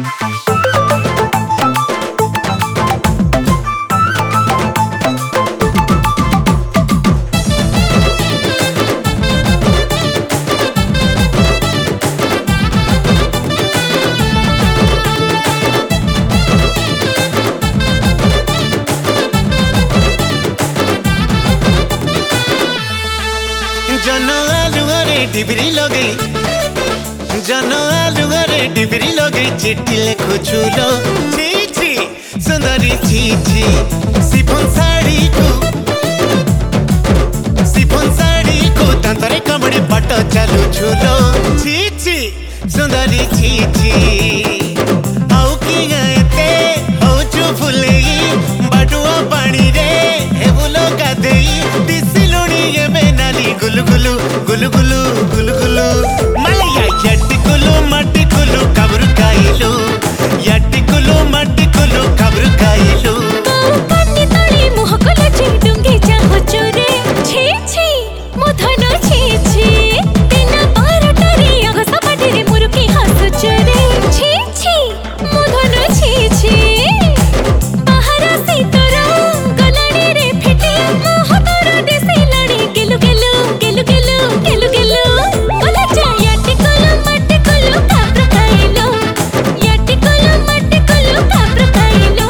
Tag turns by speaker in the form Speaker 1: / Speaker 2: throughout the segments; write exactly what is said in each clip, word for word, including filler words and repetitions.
Speaker 1: जन आलुआरे डिबरी लगे जन आलुआरे डिबरी लगे चिट्ठी लिखुछु लो छी छी सुंदरी छी छी सिफन साड़ी को सिफन साड़ी को तंतरे कमड़े पट चालू छुलो छी छी सुंदरी छी छी आउ की गाते हो चु फुलेई बाडुआ पानी रे हे बुलो गादेई दिसिलुणी ये मेनाली गुलु गुलु गुलु गुलु गुलु गुलु मलया यट्टी गुलु मट्टी गुलु कब्र काइलु यट्टी गुलु मट्टी गुलु कब्र काइलु
Speaker 2: कन्नी तळी मुह कोलाची डुंगी चाहो चोरे छी छी मुधन छी छी दिना बारटारी अग सपाटीरे मुरुकी हसु चोरे छी छी मुधन छी छी बाहर सीतरा गलाणी रे फेटी मुह तोर दिसिलाणी गेलु गेलु गेलु गेलु गेलु गेलु मला जायाटी कोलु मट्टी कोलु काब्र काइलो याटी कोलु मट्टी कोलु काब्र काइलो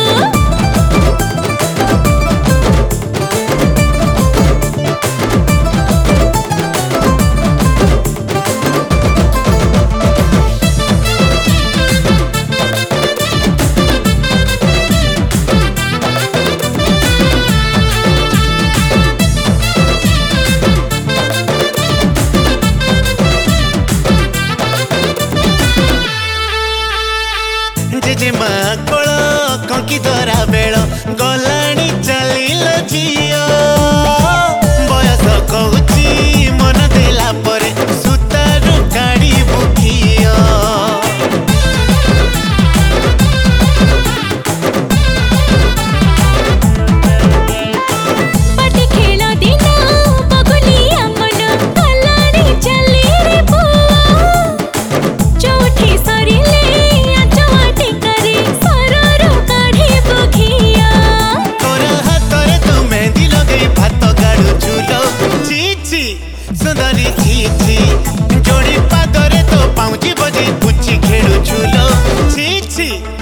Speaker 1: जेजे माँ कोल कंकी धरा बेल गलाणी चलिल जियो बयस कहूची मन देला परे सुतारू काढ़ी बुखियो
Speaker 2: पाटी खेल दिन बगुलिया मन गलाणी चली रे बुआ चौठी सरिले आचवाटी करे सररू काढ़ी बुखिया
Speaker 1: तोरा हाथरे तू मेहंदी लगे भात गाड़ू झूलो छी छी सुंदरी छी छी जोड़ी पादरे तो पाउची बजे पुची खेलु झूलो छी छी